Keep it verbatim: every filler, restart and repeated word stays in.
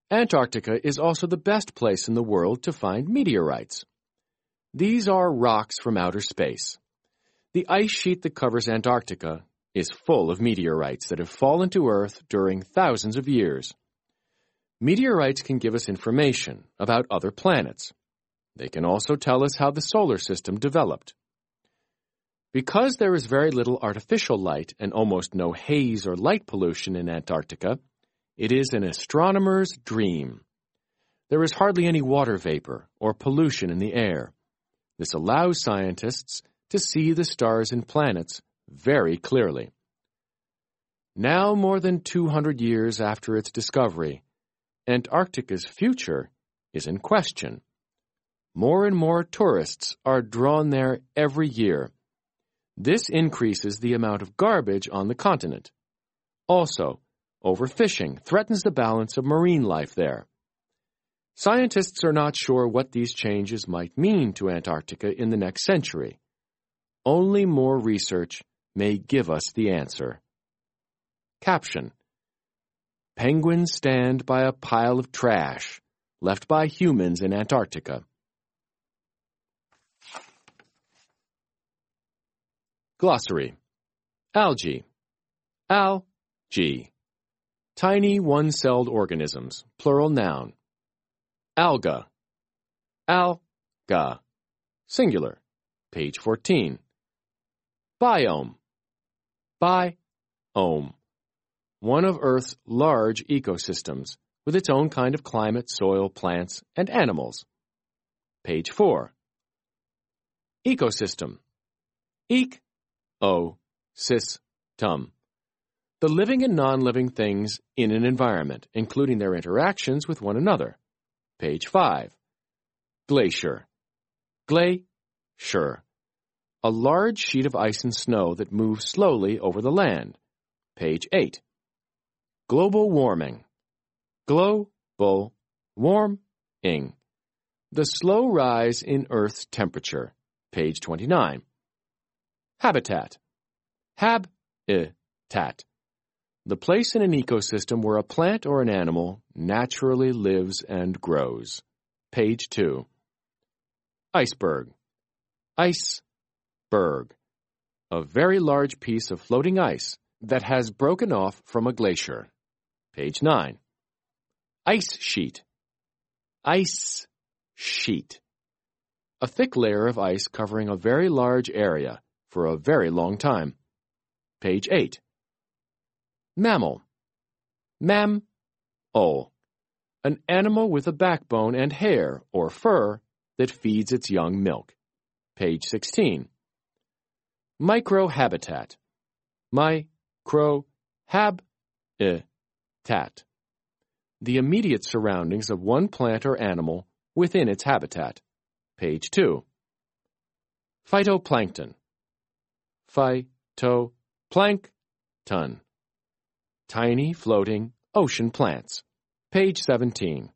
Antarctica is also the best place in the world to find meteorites. These are rocks from outer space. The ice sheet that covers Antarctica is full of meteorites that have fallen to Earth during thousands of years. Meteorites can give us information about other planets. They can also tell us how the solar system developed. Because there is very little artificial light and almost no haze or light pollution in Antarctica, it is an astronomer's dream. There is hardly any water vapor or pollution in the air. This allows scientists to see the stars and planets very clearly. Now, more than two hundred years after its discovery, Antarctica's future is in question. More and more tourists are drawn there every year. This increases the amount of garbage on the continent. Also, overfishing threatens the balance of marine life there. Scientists are not sure what these changes might mean to Antarctica in the next century. Only more research may give us the answer. Caption: Penguins stand by a pile of trash left by humans in Antarctica. Glossary. Algae. Al-G. Tiny one-celled organisms, plural noun. Alga. Al-ga. Singular. Page fourteen. Biome. Bi-ome. One of Earth's large ecosystems, with its own kind of climate, soil, plants, and animals. Page four. Ecosystem. Ec-o-sys-tum. The living and non-living things in an environment, including their interactions with one another. Page five. Glacier. Gla-shier. A large sheet of ice and snow that moves slowly over the land. Page eight. Global warming. Glo-bal warm-ing. The slow rise in Earth's temperature. Page twenty-nine. Habitat. Hab-i-tat. The place in an ecosystem where a plant or an animal naturally lives and grows. Page two. Iceberg. Ice-berg. A very large piece of floating ice that has broken off from a glacier. Page nine. Ice sheet. Ice sheet. A thick layer of ice covering a very large area for a very long time. Page eight. Mammal. Mam-ol. An animal with a backbone and hair, or fur, that feeds its young milk. Page sixteen. Microhabitat. Mi-cro-hab-i-tat. The immediate surroundings of one plant or animal within its habitat. Page two. Phytoplankton. Phytoplankton. Tiny floating ocean plants. Page seventeen.